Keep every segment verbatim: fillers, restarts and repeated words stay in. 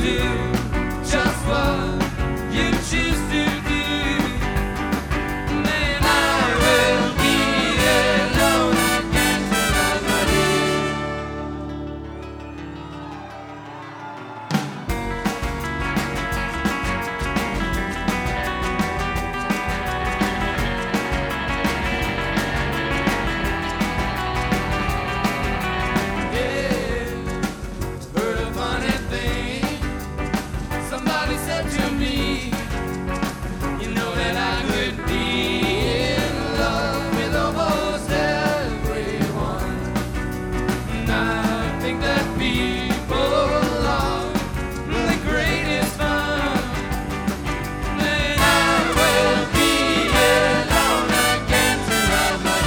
do just what you choose to do. Then I will be alone again till to me, you know that I could be in love with almost everyone. And I think that people are the greatest fun. Then I will be alone again tonight, my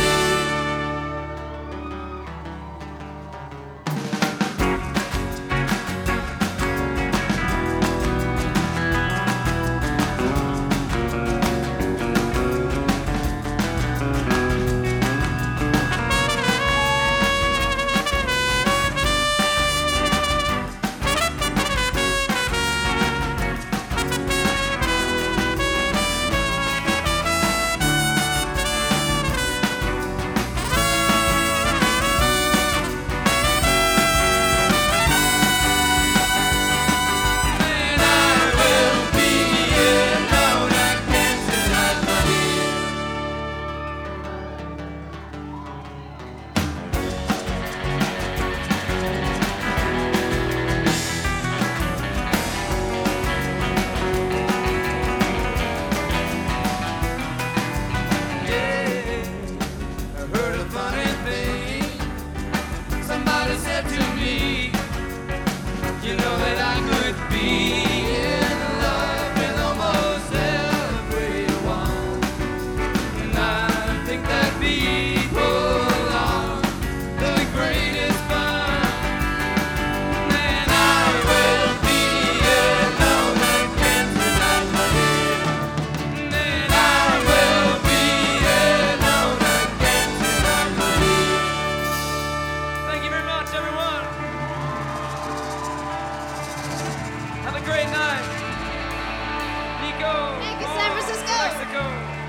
said to me, you know that I could be in love with almost everyone. And I think that people are the greatest fun. Then I will be alone again tonight, my dear. Then I will be alone again tonight, my dear. Thank you very much, everyone. Have a great night. Nico. Thank you, San Francisco. Mexico.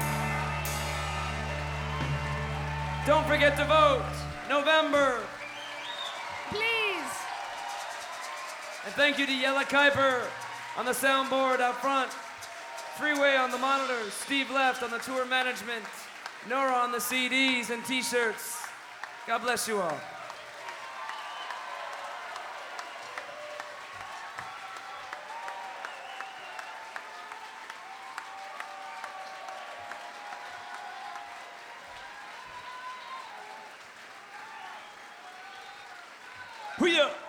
Don't forget to vote. November. Please. And thank you to Yella Kuiper on the soundboard out front. Freeway on the monitors. Steve Left on the tour management. Nora on the C Ds and t-shirts. God bless you all. Hoo-yah!